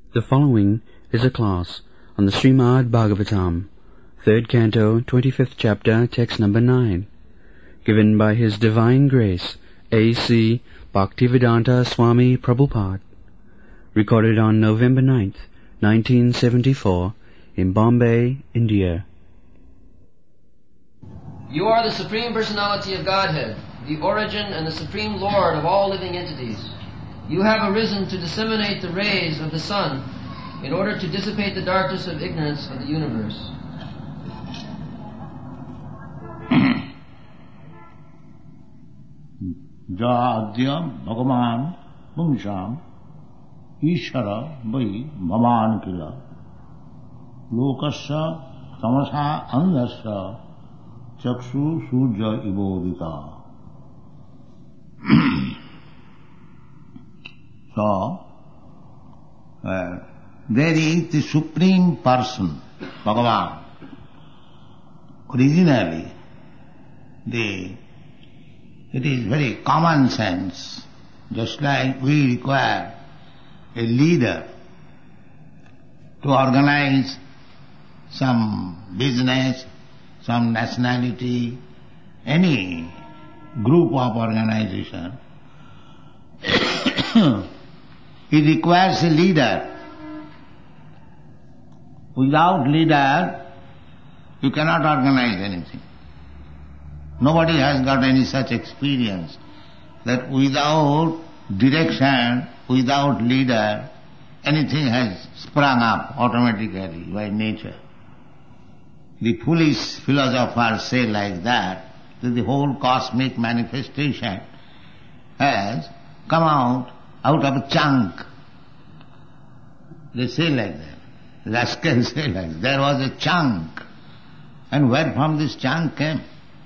The following is a class on the Srimad Bhagavatam, 3rd Canto, 25th Chapter, Text number 9, given by His Divine Grace, A.C. Bhaktivedanta Swami Prabhupada, recorded on November 9th, 1974, in Bombay, India. You are the Supreme Personality of Godhead, the origin and the Supreme Lord of all living entities. You have arisen to disseminate the rays of the sun in order to dissipate the darkness of ignorance of the universe. Jadya Bhagavan Pungsham Ishara Vai Bhavan Kila Lokasya Tamasa Andasya Chakshu Surya Ibodita. So, there is the Supreme Person, Bhagavan. Originally, it is very common sense, just like we require a leader to organize some business, some nationality, any group of organization. It requires a leader. Without leader, you cannot organize anything. Nobody has got any such experience that without direction, without leader, anything has sprung up automatically by nature. The foolish philosophers say like that the whole cosmic manifestation has come out of a chunk. They say like that. Rascals say like that. There was a chunk. And where from this chunk came?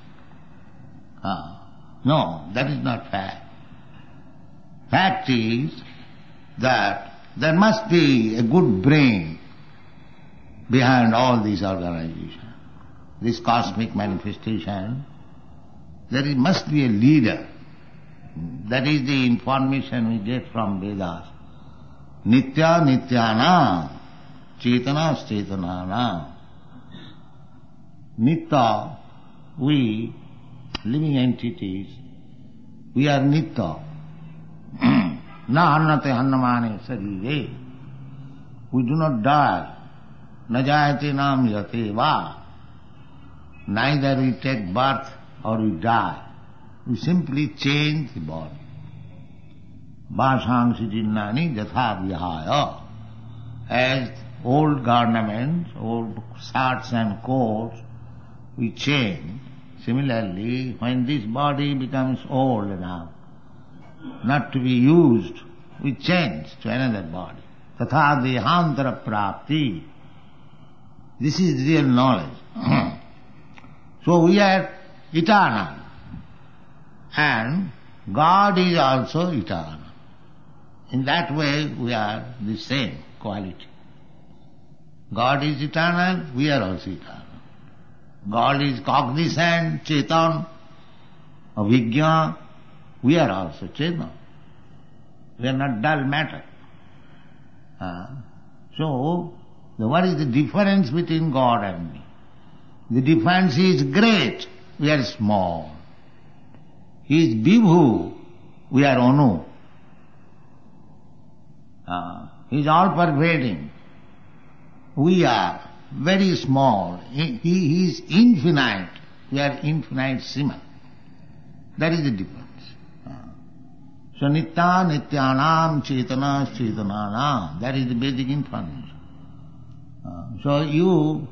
No, that is not fact. Fact is that there must be a good brain behind all these organizations. This cosmic manifestation, there must be a leader. That is the information we get from Vedas. Nitya Nityana, Chetana Chetanana. Nitya, we, living entities, we are Nitya. Na hannate hannamane sarire. We do not die. Na jayate nam yate va. Neither we take birth or we die. We simply change the body. Bhashangsi jinnani jatha vihaya. As old garments, old shirts and coats, we change. Similarly, when this body becomes old enough, not to be used, we change to another body. Tatha dehantara prapti. This is real knowledge. So we are eternal. And God is also eternal. In that way we are the same quality. God is eternal, we are also eternal. God is cognizant, Chetan, Avijna, we are also Chetan. We are not dull matter. So, what is the difference between God and me? The difference is great, we are small. He is Vibhu, we are Anu. He is all-pervading. We are very small. He is infinite. We are infinitesimal. That is the difference. So Nitya Nityanam Chetana Chetananam. That is the basic information. So you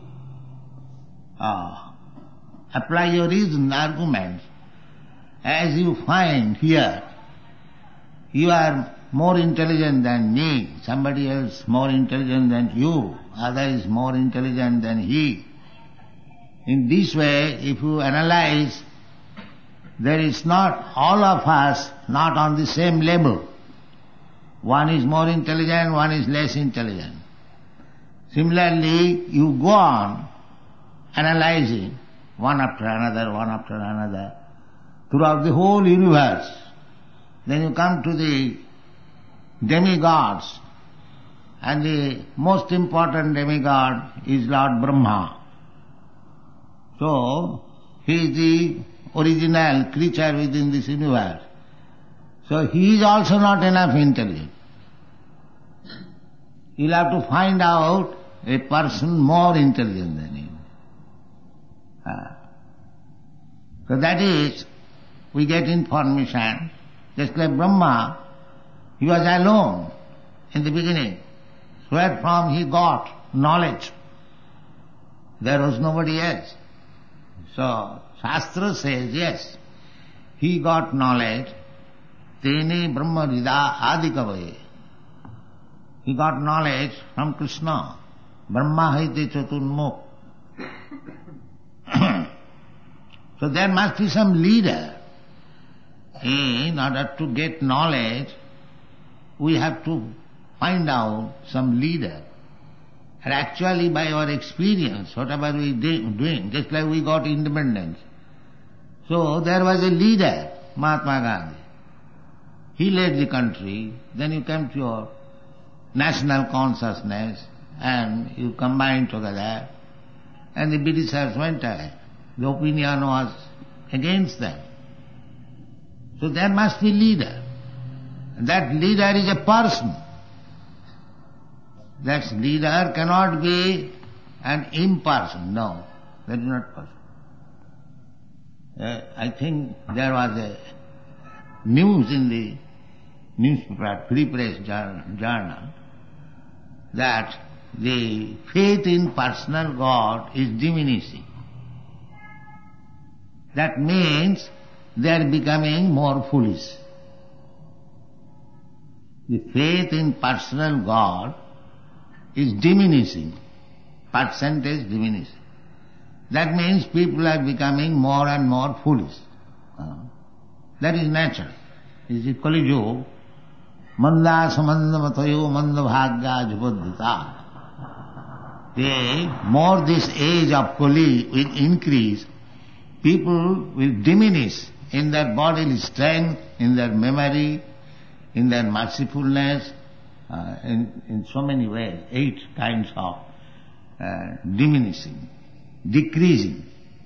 apply your reason, arguments. As you find here, you are more intelligent than me, somebody else more intelligent than you, other is more intelligent than he. In this way, if you analyze, there is not all of us not on the same level. One is more intelligent, one is less intelligent. Similarly, you go on analyzing one after another, throughout the whole universe. Then you come to the demigods, and the most important demigod is Lord Brahma. So, he is the original creature within this universe. So he is also not enough intelligent. You'll have to find out a person more intelligent than him. So that is, we get information, just like Brahma, he was alone in the beginning. Where from he got knowledge? There was nobody else. So, Shastra says, yes, he got knowledge, tene brahma rida adikavaye. He got knowledge from Krishna. Brahma haite chaturmukh. So there must be some leader. In order to get knowledge, we have to find out some leader. And actually by our experience, whatever we doing, just like we got independence. So there was a leader, Mahatma Gandhi. He led the country, then you came to your national consciousness and you combined together and the Britishers went ahead. The opinion was against them. So there must be leader. That leader is a person. That leader cannot be an imperson. No, that is not possible. I think there was a news in the newspaper, Free Press journal, that the faith in personal God is diminishing. That means they are becoming more foolish. The faith in personal God is diminishing, percentage diminishing. That means people are becoming more and more foolish. That is natural. This is Kali Yuga. Manda samanda matayo manda bhagya jubadhita. The more this age of Kali will increase, people will diminish in their bodily strength, in their memory, in their mercifulness, in so many ways, 8 kinds of diminishing, decreasing.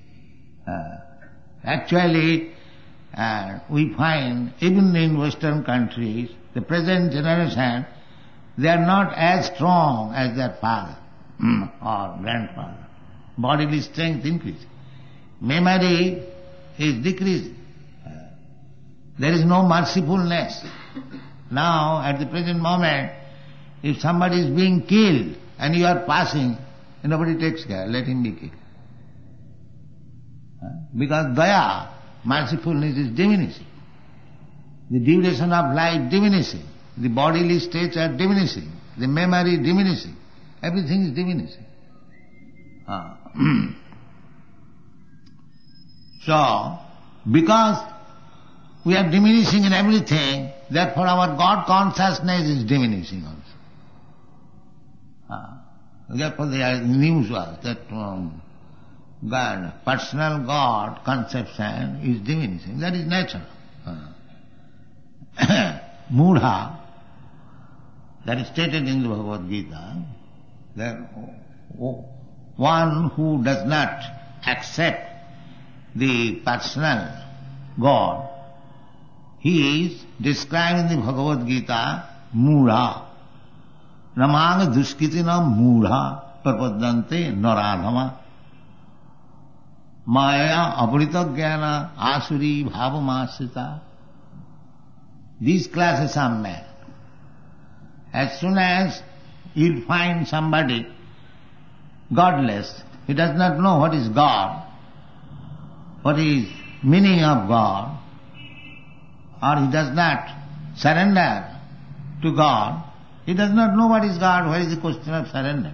Actually, we find even in Western countries, the present generation, they are not as strong as their father or grandfather. Bodily strength increases. Memory is decreasing. There is no mercifulness. Now, at the present moment, if somebody is being killed and you are passing, nobody takes care, let him be killed. Because daya, mercifulness is diminishing. The duration of life diminishing. The bodily states are diminishing. The memory diminishing. Everything is diminishing. So, because we are diminishing in everything, therefore our God consciousness is diminishing also. Therefore the news was that God, personal God conception is diminishing. That is natural. Mudha, that is stated in the Bhagavad Gita, that one who does not accept the personal God, he is described in the Bhagavad Gita, Mudha. Namanga duskitina Mudha prapadante naradhama. Maya abrita jnana asuri bhavamasita. These classes are men. As soon as you'll find somebody godless, he does not know what is God, what is meaning of God, or he does not surrender to God, he does not know what is God, what is the question of surrender.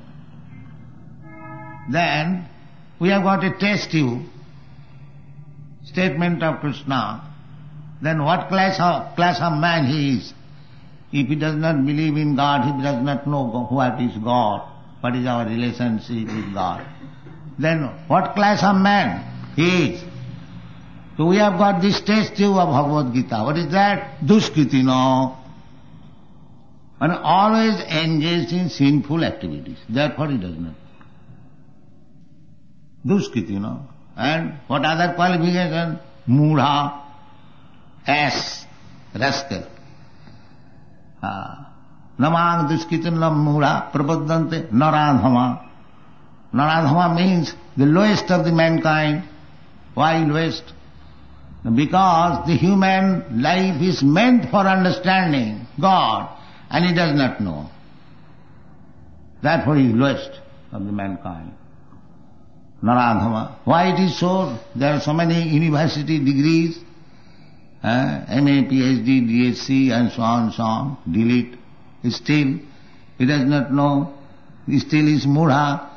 Then we have got a test tube, statement of Krishna, then what class of man he is. If he does not believe in God, he does not know what is God, what is our relationship with God, then what class of man he is. So we have got this test tube of Bhagavad Gita. What is that? Duskritino. and always engaged in sinful activities. Therefore he does not. Duskrit, And what other qualification? Mudha, ass, rascal. Namang duskritam mudha prapaddante naradhama. Naradhama means the lowest of the mankind. Why lowest? Because the human life is meant for understanding God and he does not know. Therefore he is lowest of the mankind. Naradhama. Why it is so? There are so many university degrees, MA, PhD, DSc and so on, delete. Still, he does not know. Still is mudha.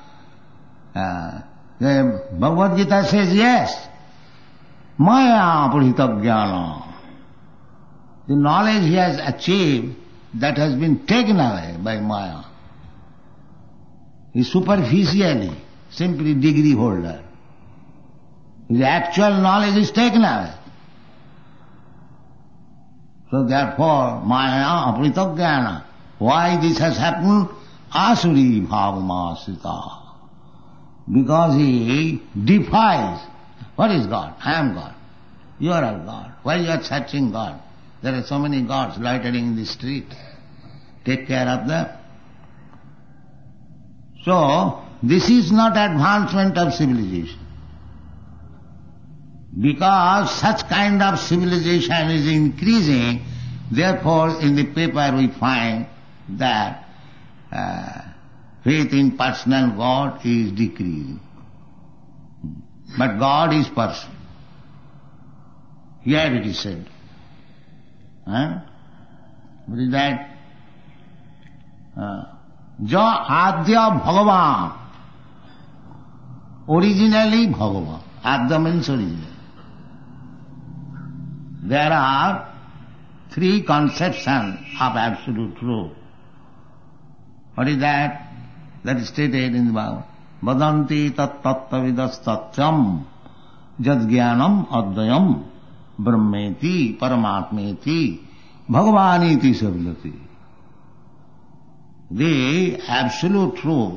The Bhagavad Gita says, yes, maya purhita jnana. The knowledge he has achieved, that has been taken away by maya. He is superficially, simply degree holder. His actual knowledge is taken away. So therefore, maya aprita jnana. Why this has happened? Asuri bhavamasita. Because he defies. What is God? I am God. You are a God. Why you are searching God? There are so many gods loitering in the street. Take care of them. So, this is not advancement of civilization. Because such kind of civilization is increasing, therefore in the paper we find that faith in personal God is decreasing. But God is person. Here it is said. What is that? Ja Adya Bhagavan. Originally Bhagavan. Adya means original. There are three conceptions of absolute truth. What is that? That is stated in the Bible. Vadanti tat tattavidas tatyam jad jnanam advayam brahmeti paramatmeti bhagavaniti savilati. The absolute truth,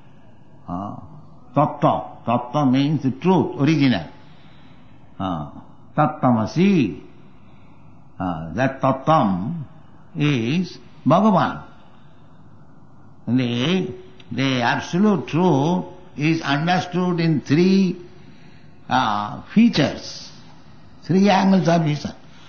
tattva means the truth, original. Tattamasi, that tattam is Bhagavan. The absolute truth is understood in three features, three angles of vision.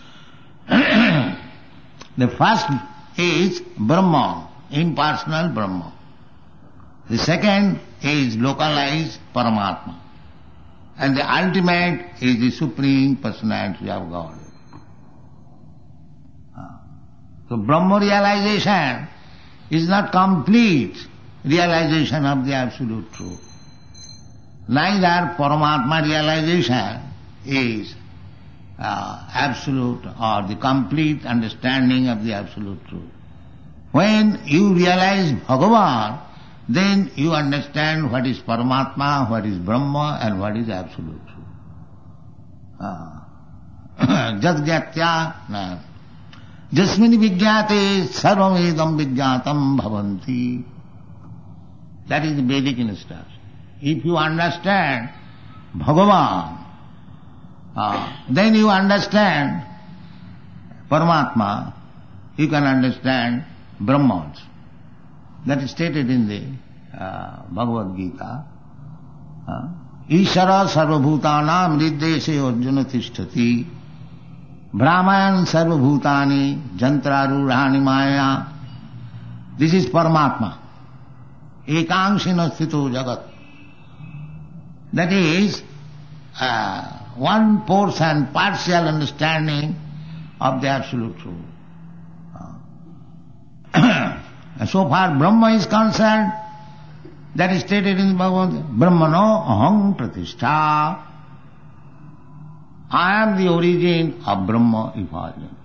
The first is Brahma, impersonal Brahma. The second is localized Paramatma. And the ultimate is the Supreme Personality of God. So Brahma realization is not complete realization of the absolute truth. Neither Paramatma realization is absolute or the complete understanding of the absolute truth. When you realize Bhagavan, then you understand what is Paramatma, what is Brahma and what is absolute truth. Jadgyatya jasmini vijñāte sarvamedam vijñātam bhavanti. That is the Vedic instruction. If you understand Bhagavan, then you understand Paramatma, you can understand Brahma also. That is stated in the Bhagavad Gita. Ishara sarvabhutanam riddeshe arjuna tishtati brahmayan sarvabhutani jantrarurhani maya. This is Paramatma. Ekangsina sthito jagat. That is one portion, partial understanding of the absolute truth. So far Brahma is concerned, that is stated in the Bhagavad Gita, Brahmano aham pratishtha. I am the origin of Brahma effulgence.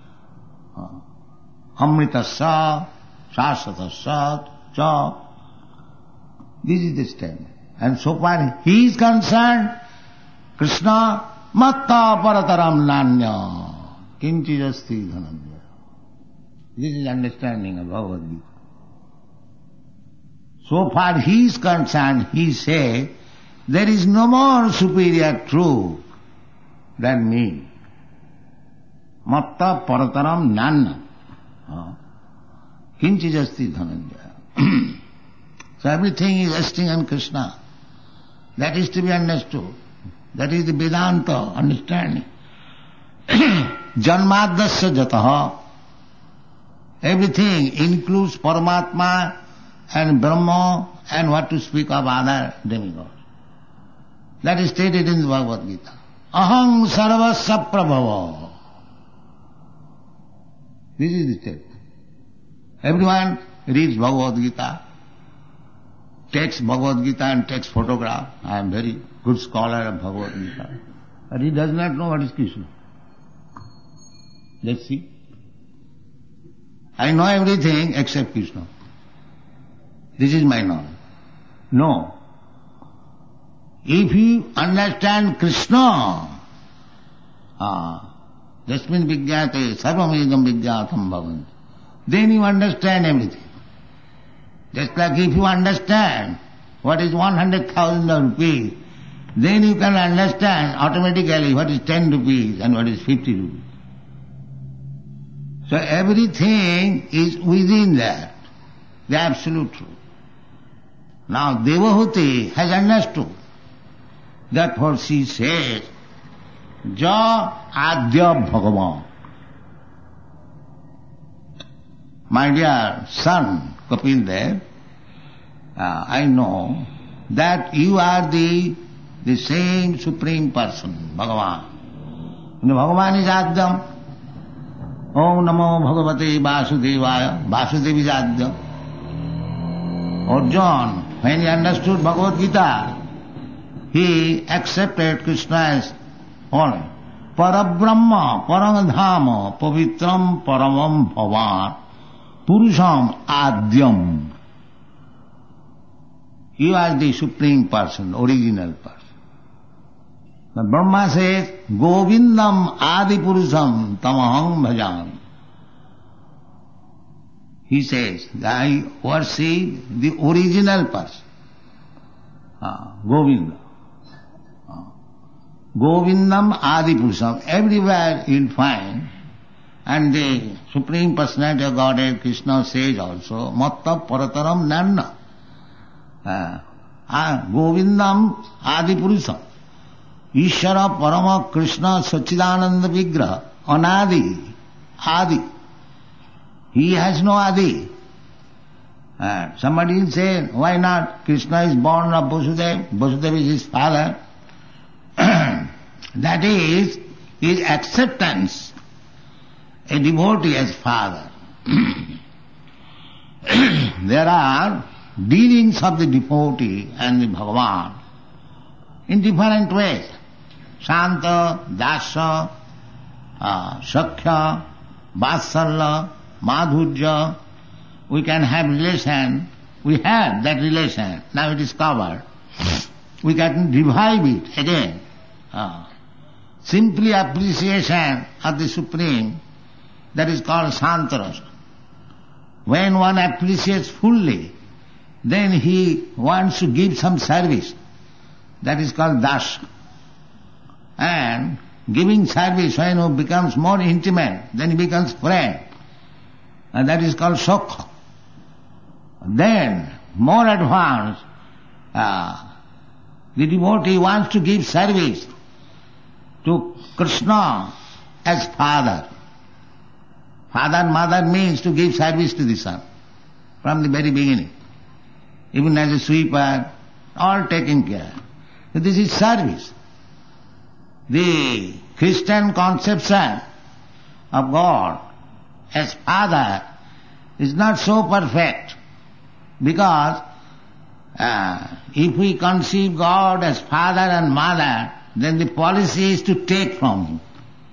Amritasya, Shasvatasya, cha. This is the statement. And so far he is concerned, Krishna, matta parataram nanya, kinchijasti dhananjaya. This is understanding of Bhagavad Gita. So far he is concerned, he says, there is no more superior truth than me. Matta parataram nanna. Kinchi jasti dhananjaya. So everything is resting on Krishna. That is to be understood. That is the Vedanta understanding. Janmadasya jataha. Everything includes Paramatma and Brahma and what to speak of other demigods. That is stated in the Bhagavad Gita. Aham sarvasya prabhava. This is the statement. Everyone reads Bhagavad Gita, takes Bhagavad Gita and takes photograph. I am very good scholar of Bhagavad Gita. But he does not know what is Krishna. Let's see. I know everything except Krishna. This is my knowledge. No. If you understand Krishna, Jasmin Vijnate Sarvamidam Vijnatam Bhavanti, then you understand everything. Just like if you understand what is 100,000 rupees, then you can understand automatically what is 10 rupees and what is 50 rupees. So everything is within that, the absolute truth. Now Devahuti has understood. Therefore she says, Ja Adya Bhagavan. My dear son, Kapil Dev, I know that you are the same Supreme Person, Bhagavan. And Bhagavan is Adyam. Om Namo Bhagavate Vasudevaya. Vasudeva is Adyam. Arjuna, when he understood Bhagavad Gita, he accepted Krishna as one. Parabrahma, Paramadhama, Pavitram, Paramam Bhavan, Purusham Adyam. You are the Supreme Person, original person. The Brahma says, Govindam Adi Purusham Tamaham Bhajan. He says, I worship the original person, Govinda. Govindam Adi Purusham. Everywhere you'll find, and the Supreme Personality of Godhead, Krishna says also, Matta Parataram Nanna. Govindam Adi Purusham. Ishvara Parama Krishna Sachidananda Vigraha. Anadi. Adi. He has no Adi. Somebody will say, why not? Krishna is born of Vasudeva. Vasudeva is his father. That is his acceptance, a devotee as father. There are dealings of the devotee and the Bhagavan in different ways. Shanta, Dasa, Sakhya, Vatsalya, Madhurya. We can have relation. We have that relation. Now it is covered. We can revive it again. Simply appreciation of the Supreme, that is called Santarasa. When one appreciates fully, then he wants to give some service. That is called Dasa. And giving service, when he becomes more intimate, then he becomes friend. And that is called Sokha. Then, more advanced, the devotee wants to give service to Krishna as father. Father and mother means to give service to the son from the very beginning. Even as a sweeper, all taken care. So this is service. The Christian conception of God as father is not so perfect, because if we conceive God as father and mother, then the policy is to take from him.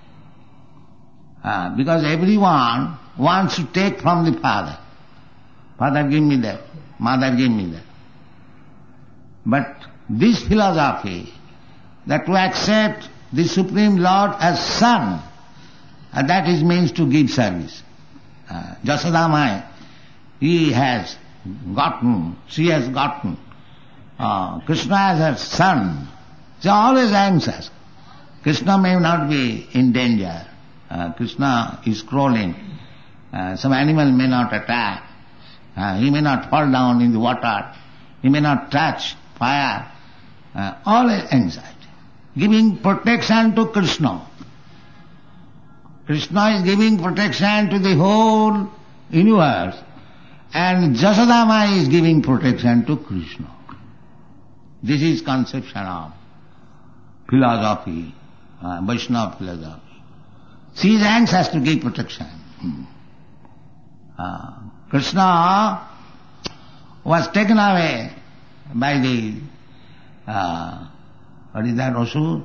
Because everyone wants to take from the father. Father, give me that. Mother, give me that. But this philosophy, that to accept the Supreme Lord as son, that is means to give service. Jasoda Mai, she has gotten Krishna as her son. She is always anxious. Krishna may not be in danger. Krishna is crawling. Some animal may not attack. He may not fall down in the water. He may not touch fire. All anxiety. Giving protection to Krishna. Krishna is giving protection to the whole universe, and Jasoda Mai is giving protection to Krishna. This is conception of philosophy, Vaishnava philosophy. She is anxious to give protection. Krishna was taken away by the, what is that, Asur?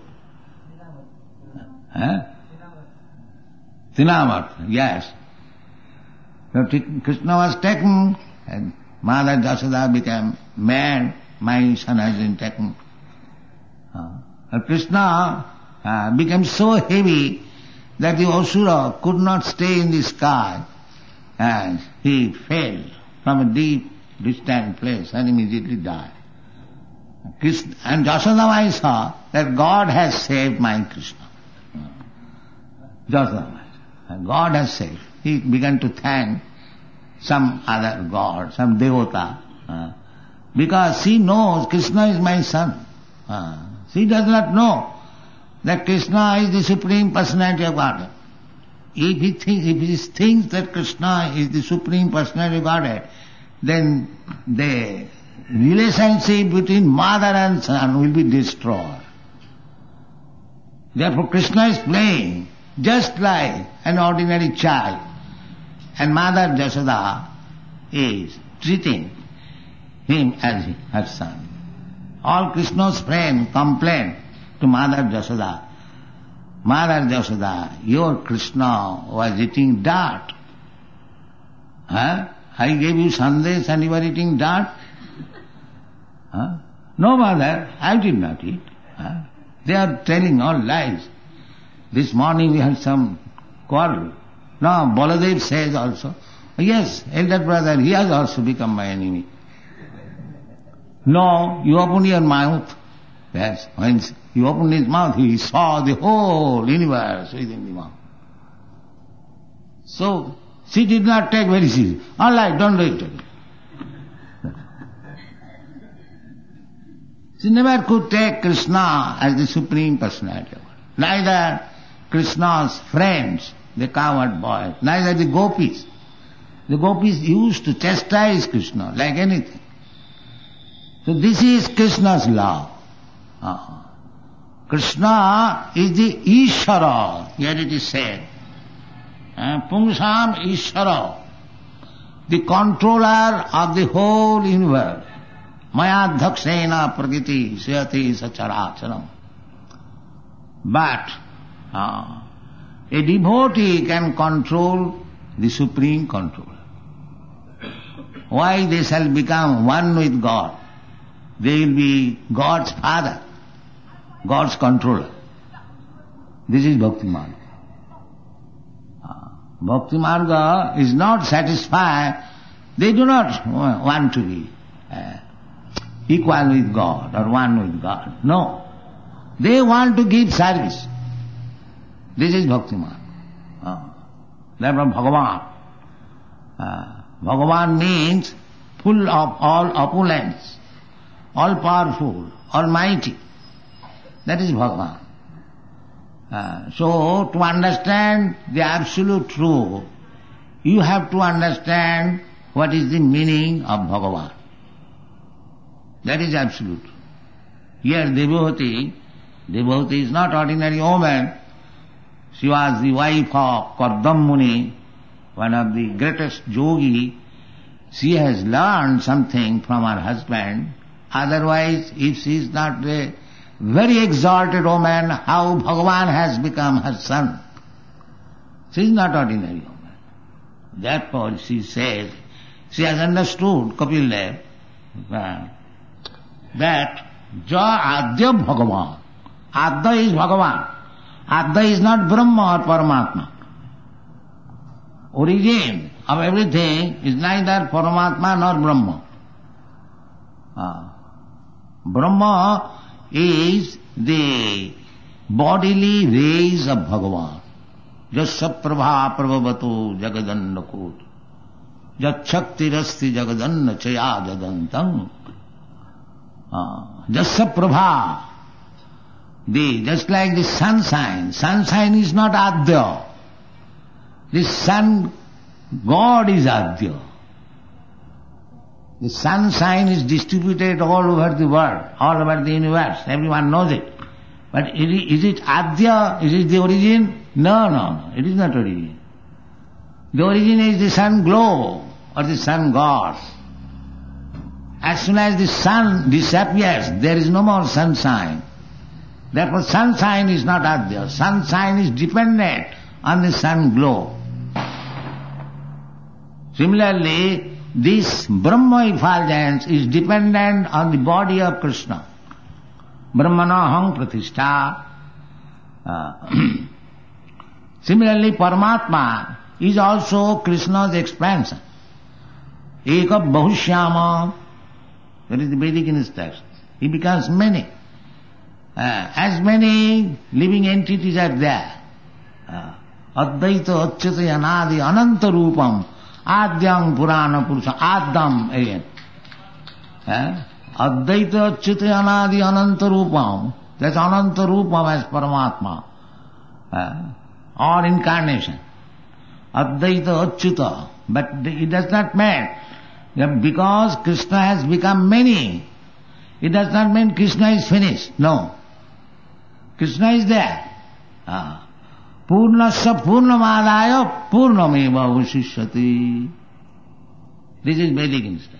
Tinamat, yes. So Krishna was taken, and Mother Jasoda became mad. My son has been taken. Krishna became so heavy that the Asura could not stay in the sky, and he fell from a deep, distant place and immediately died. And Jasoda Mai saw that God has saved my Krishna. Jasoda Mai. God has saved. He began to thank some other god, some devata, because she knows Krishna is my son. She does not know that Krishna is the Supreme Personality of Godhead. If he thinks that Krishna is the Supreme Personality of Godhead, then the relationship between mother and son will be destroyed. Therefore Krishna is playing just like an ordinary child, and Mother Jasoda is treating him as her son. All Krishna's friends complain to Mother Jasoda, Mother Jasoda, your Krishna was eating dirt. I gave you sandesh and you were eating dirt? No, mother, I did not eat. They are telling all lies. This morning we had some quarrel. Now Baladev says also, yes, elder brother, he has also become my enemy. No, you open your mouth. Yes, when he opened his mouth, he saw the whole universe within the mouth. So, she did not take very seriously. All right, don't do it. She never could take Krishna as the Supreme Personality. Neither Krishna's friends, the cowherd boys, neither the gopis. The gopis used to chastise Krishna like anything. So this is Krishna's love. Krishna is the Ishvara, here it is said. Pungsam Ishvara, the controller of the whole universe. Maya dhakshena prakriti suyati sacharacharam. But a devotee can control the supreme controller. Why they shall become one with God? They will be God's father, God's controller. This is Bhakti Marga. Bhakti Marga is not satisfied. They do not want to be equal with God or one with God. No. They want to give service. This is Bhakti Marga. Therefore Bhagavan. Bhagavan means full of all opulence, all powerful, almighty. That is Bhagavan. So to understand the absolute truth, you have to understand what is the meaning of Bhagavan. That is absolute. Here Devavati is not ordinary woman. She was the wife of Kardam Muni, one of the greatest yogi. She has learned something from her husband. Otherwise, if she is not a very exalted woman, how Bhagavan has become her son? She is not ordinary woman. Therefore, she says, she has understood, Kapil Dev, that Ja Adya Bhagavan. Adya is Bhagavan. Adya is not Brahma or Paramatma. origin of everything is neither Paramatma nor Brahma. Brahma is the bodily rays of Bhagavan. Jasya prabha prabhavato jagadannakot. Jachaktirasti jagadanna chaya jadantam. Jasya prabha. Just like the sunshine. Sunshine is not Adya. The sun God is Adya. The sunshine is distributed all over the world, all over the universe. Everyone knows it. But is it Adya? Is it the origin? No. It is not origin. The origin is the sun glow or the sun god. As soon as the sun disappears, there is no more sunshine. Therefore sunshine is not Adya. Sunshine is dependent on the sun glow. Similarly, this Brahma effulgence is dependent on the body of Krishna. Brahmanaham pratishtha. Similarly, Paramatma is also Krishna's expansion. Eka bahushyama. That is the Vedic instruction. He becomes many. As many living entities are there. Advaita achyata yanadi ananta rupam. Adyam Purana Purusha, Adam again. Advaita Achyuta Anadi Ananta Rupam. That's Ananta Rupam as Paramatma. Or incarnation. Advaita Achyuta. But it does not mean that because Krishna has become many, it does not mean Krishna is finished. No. Krishna is there. Purnasya Purnamadaya Purnameva Vasishyati. This is Vedic instruction.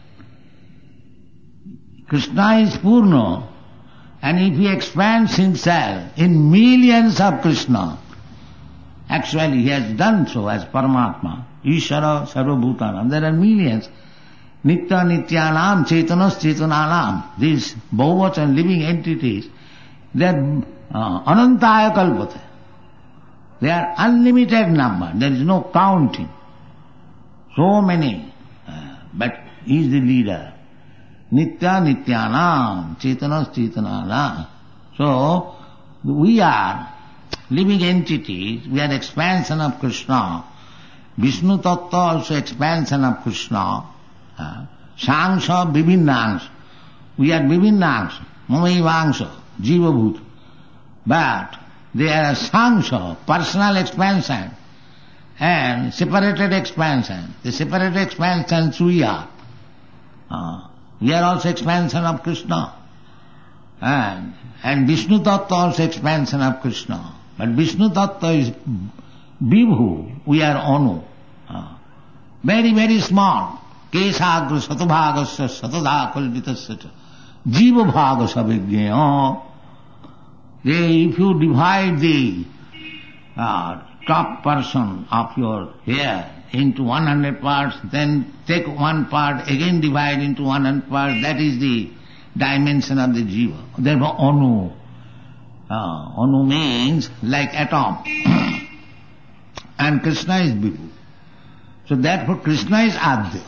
Krishna is Purna, and if he expands himself in millions of Krishna, actually he has done so as Paramatma, Ishara Sarvabhutanam. There are millions. Nitya Nityanam Chaitanas Chaitananam. These Bhuvats living entities, they are Anantaya Kalpate. They are unlimited number. There is no counting. So many. But he is the leader. Nitya Nityanam, Chaitanas Chaitananam. So, we are living entities. We are expansion of Krishna. Vishnu Tattva also expansion of Krishna. Sangsha Bibhinnangsha. We are Bibhinnangsha. Mamaivangsha. Jiva Bhuta. But they are sangsha, personal expansion, and separated expansion. The separated expansions we are. We are also expansion of Krishna. And Vishnu Tattva also expansion of Krishna. But Vishnu Tattva is Vibhu, we are Anu. Very, very small. Kesagra Satubhagasya Satada Kalpitasya Jiva Bhaga Savigya. If you divide the top portion of your hair into 100 parts, then take one part, again divide into 100 parts, that is the dimension of the jiva. Therefore, Anu. Anu means like atom. And Krishna is Vibhu. So therefore Krishna is Adya.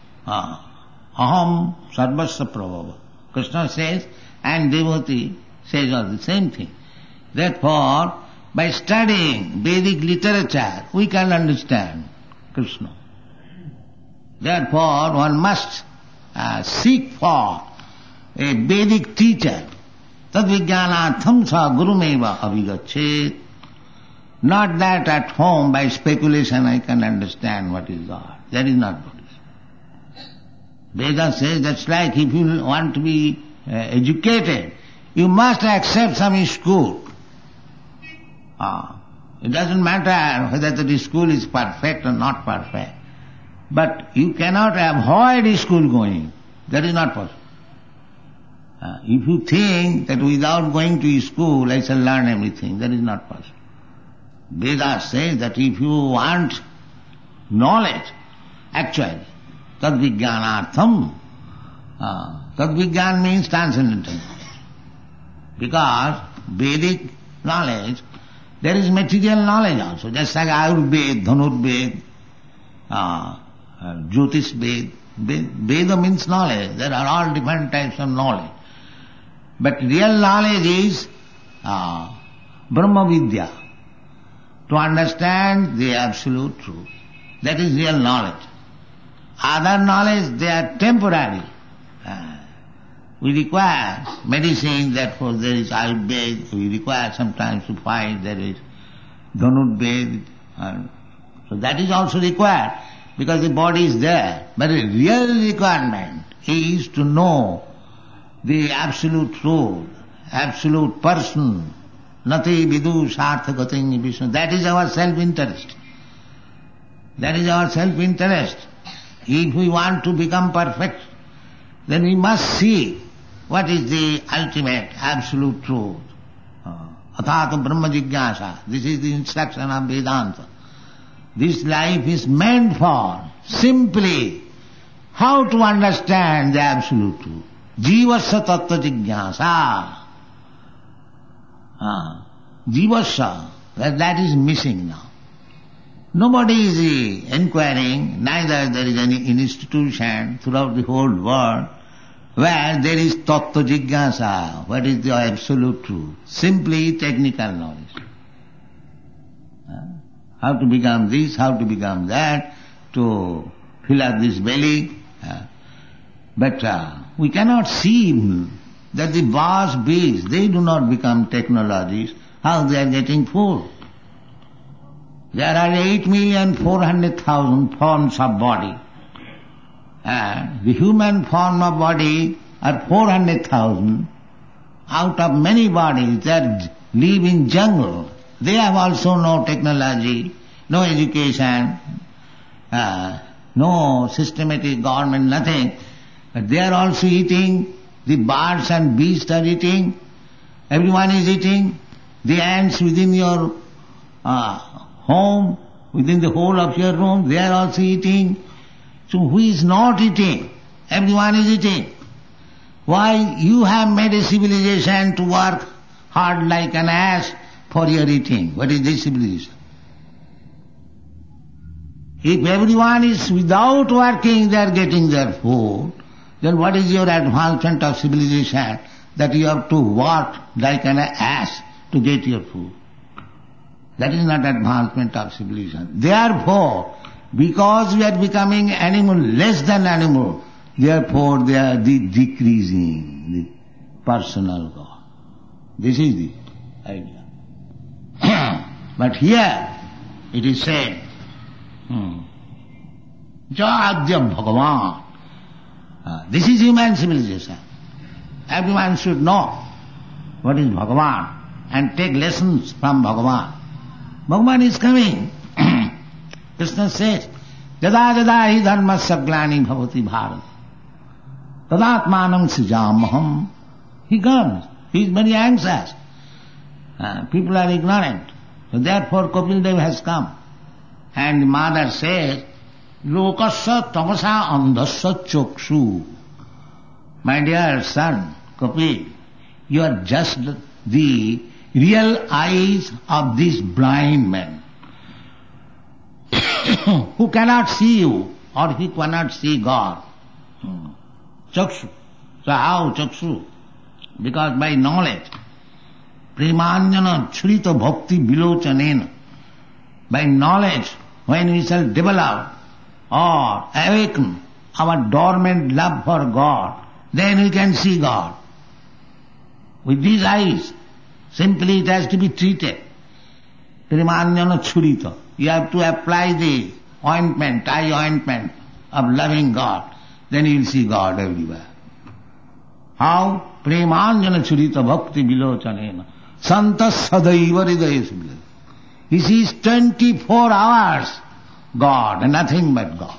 Aham sarvasya prabhava. Krishna says, and devotee says all the same thing. Therefore, by studying Vedic literature, we can understand Krishna. Therefore, one must seek for a Vedic teacher. Tadvijnanatham sa gurumeva avigachet. Not that at home by speculation I can understand what is God. That is not what is. Veda says that's like if you want to be educated, you must accept some school. It doesn't matter whether the school is perfect or not perfect. But you cannot avoid school going. That is not possible. If you think that without going to school I shall learn everything, that is not possible. Veda says that if you want knowledge, actually, tadvijnanartham, tadvijnan means transcendental knowledge. Because Vedic knowledge, there is material knowledge also, just like Ayurveda, Dhanurveda, Jyotish Ved. Veda means knowledge. There are all different types of knowledge. But real knowledge is Brahma Vidya. To understand the absolute truth. That is real knowledge. Other knowledge, they are temporary. We require medicine, therefore there is Ayurveda. We require sometimes to find there is Dhanurveda. So that is also required because the body is there. But the real requirement is to know the absolute truth, absolute person. Nati vidu sarthagating Vishnu. That is our self-interest. That is our self-interest. If we want to become perfect, then we must see what is the ultimate, absolute truth. Athata Brahma Jigyasa. This is the instruction of Vedanta. This life is meant for simply how to understand the absolute truth. Jivasya tattva jigyasa. Jivasya, that is missing now. Nobody is inquiring, neither there is any institution throughout the whole world where there is tattva jigyasa, what is the absolute truth. Simply technical knowledge. How to become this, how to become that, to fill up this belly. But we cannot see that the vast beasts, they do not become technologies, how they are getting food. There are 8,400,000 forms of body. The human form of body are 400,000. Out of many bodies that live in jungle, they have also no technology, no education, no systematic government, nothing. But they are also eating. The birds and beasts are eating. Everyone is eating. The ants within your home, within the whole of your room, they are also eating. So who is not eating? Everyone is eating. Why? You have made a civilization to work hard like an ass for your eating. What is this civilization? If everyone is without working, they are getting their food, then what is your advancement of civilization that you have to work like an ass to get your food? That is not advancement of civilization. Therefore, because we are becoming animal, less than animal, therefore they are decreasing the personal God. This is the idea. But here it is said, Jadya Bhagavan. This is human civilization. Everyone should know what is Bhagavan and take lessons from Bhagavan. Bhagavan is coming. Krishna says, Jada jada hi dharmasya glani bhavati bharat. Tadatmanam srijamaham. He comes. He is very anxious. People are ignorant. So therefore Kapil Dev has come. And the mother says, Lokasya tamasa andhasya chokshu. My dear son, Kapil, you are just the real eyes of this blind man who cannot see you or he cannot see God. Chakshu. So how chakshu? Because by knowledge, premanjana chrita bhakti vilochanena, by knowledge, when we shall develop or awaken our dormant love for God, then we can see God. With these eyes, simply it has to be treated. Premanjana chrita. You have to apply the ointment, eye ointment of loving God. Then you will see God everywhere. How? Premanjana churita bhakti vilochanena. Santa sadaiva hridayasya. He sees 24 hours God and nothing but God.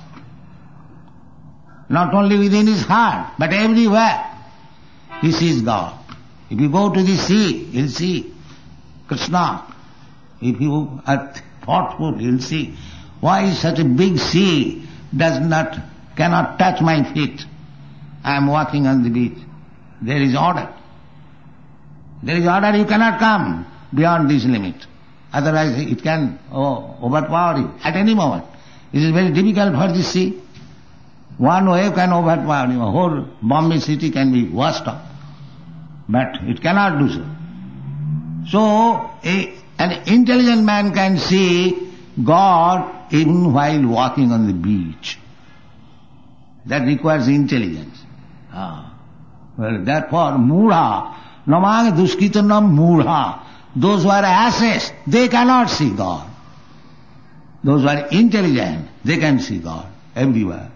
Not only within his heart, but everywhere he sees God. If you go to the sea, you'll see Krishna. If you are thoughtful, you'll see why such a big sea cannot touch my feet. I am walking on the beach. There is order. There is order, you cannot come beyond this limit. Otherwise it can overpower you at any moment. It is very difficult for the sea. One wave can overpower you. Whole Bombay city can be washed up. But it cannot do so. So, an intelligent man can see God even while walking on the beach. That requires intelligence. Well, therefore, Mudha, Namang Duskitanam Mudha, those who are asses, they cannot see God. Those who are intelligent, they can see God everywhere.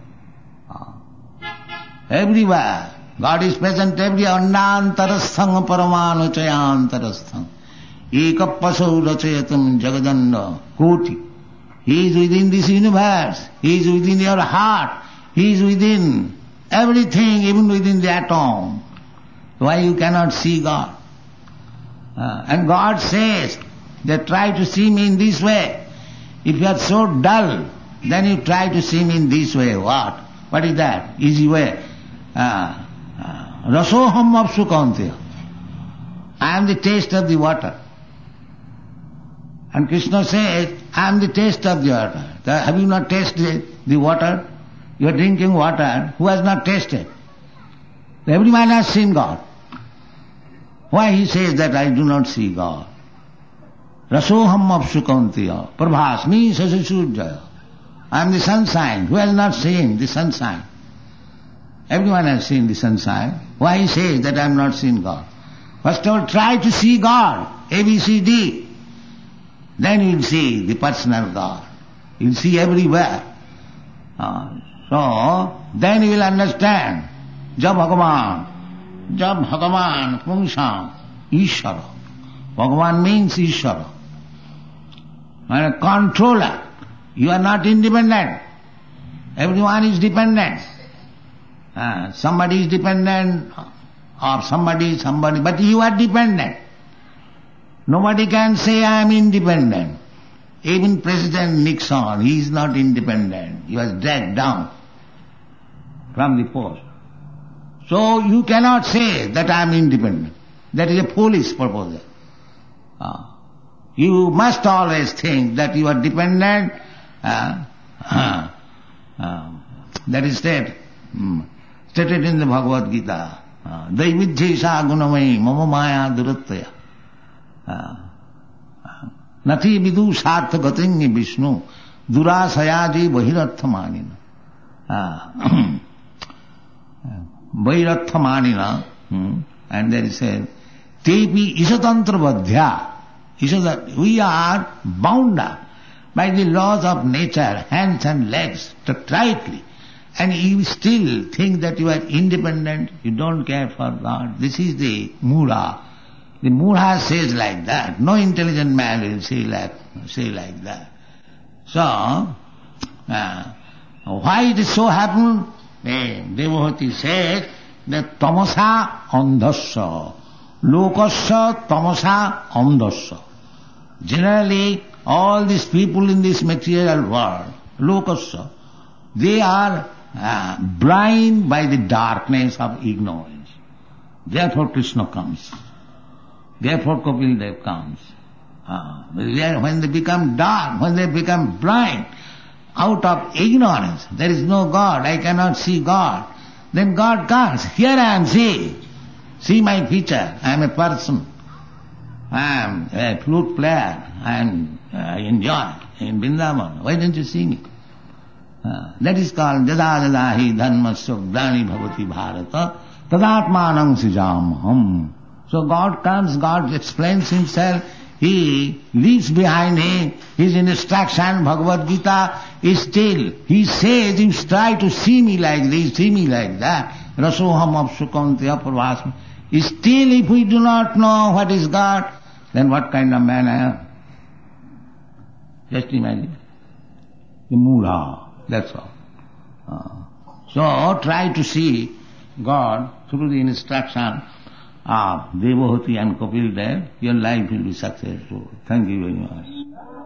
Everywhere. God is present everywhere. Annantarasthang paramanuchayantarasthang. Ekapasau rachayatam jagadanda koti. He is within this universe. He is within your heart. He is within everything, even within the atom. Why you cannot see God? And God says that try to see me in this way. If you are so dull, then you try to see me in this way. What? What is that? Easy way. Rasoham apsukantya. I am the taste of the water. And Krishna says, I am the taste of the water. Have you not tasted the water? You are drinking water. Who has not tasted? Everyone has seen God. Why he says that I do not see God? Rasoham apsukantya. Prabhasmi sasasujaya. I am the sunshine. Who has not seen the sunshine? Everyone has seen the sunshine. Why he says that I am not seen God? First of all, try to see God. ABCD. Then you will see the personal God. You will see everywhere. So, then you will understand. Jab Bhagavan Pungsam Ishvara. Bhagavan means Ishvara. And a controller. You are not independent. Everyone is dependent. Somebody is dependent or somebody, but you are dependent. Nobody can say I am independent. Even President Nixon, he is not independent. He was dragged down from the post. So you cannot say that I am independent. That is a foolish proposal. You must always think that you are dependent. That is stated in the Bhagavad Gita. Daividhyesha gunamai mama maya durattaya. Nati vidu sartha gatingi Vishnu durasayaji vahirathamanina. Vahirathamanina. And there is a tepi isatantra vadhya. We are bound up by the laws of nature, hands and legs, tightly. And you still think that you are independent, you don't care for God. This is the Mudha. The Mudha says like that. No intelligent man will say like that. So, why it is so happened? Devahati said that tamasa andhasya, lokasya tamasa andhasya. Generally, all these people in this material world, lokasya, they are blind by the darkness of ignorance. Therefore Krishna comes. Therefore Kapil Dev comes. When they become dark, when they become blind, out of ignorance, there is no God, I cannot see God, then God comes. Here I am, see my feature, I am a person, I am a flute player, I enjoy in Vrindavan. Why don't you see me? That is called jada jadahi dhanmasya dani bhavati bharata tadatmanam sijamaham. So God comes, God explains himself, he leaves behind him his instruction, Bhagavad Gita is still. He says, you try to see me like this, see me like that. Rasoham apsukantya prabhasmi. Still if we do not know what is God, then what kind of man I am? Just imagine. The Mudha. That's all. So try to see God through the instruction of Devahati and Kapil Dev. Your life will be successful. Thank you very much.